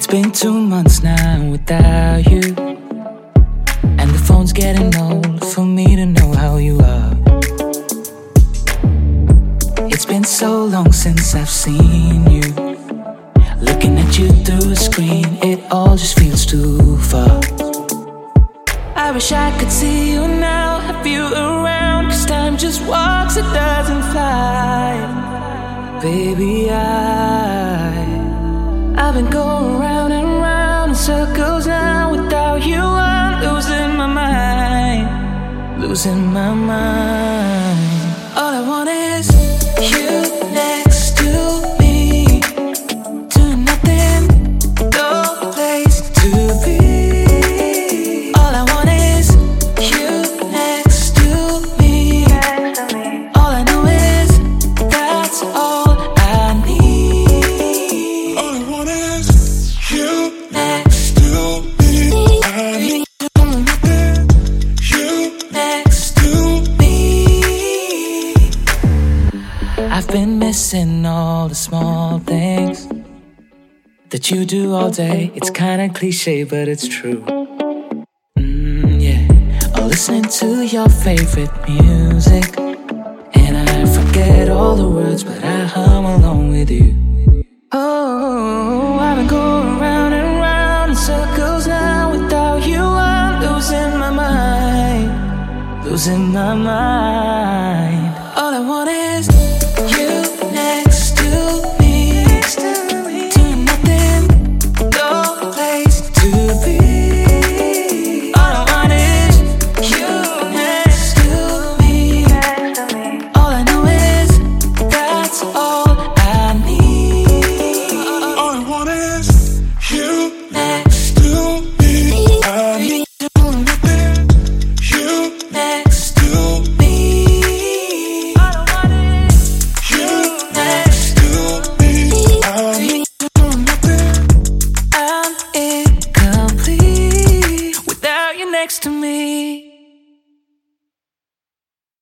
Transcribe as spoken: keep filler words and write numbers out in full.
It's been two months now without you, and the phone's getting old for me to know how you are. It's been so long since I've seen you. Looking at you through a screen, it all just feels too far. I wish I could see you now, have you around, 'cause time just walks, it doesn't fly. Baby, I I've been going round and round in circles now. Without you I'm losing my mind, losing my mind. All I want is you next to me, doing nothing, no place to be. All I want is you next to me. All I know is that's all I need. All I want is you next to me. I need you Next to me. I've been missing all the small things that you do all day. It's kinda cliche, but it's true. Mm, yeah. Or listening to your favorite music, and I forget all the words, but I hum along with you. Oh, I've been going round and round in circles now. Without you I'm losing my mind, losing my mind.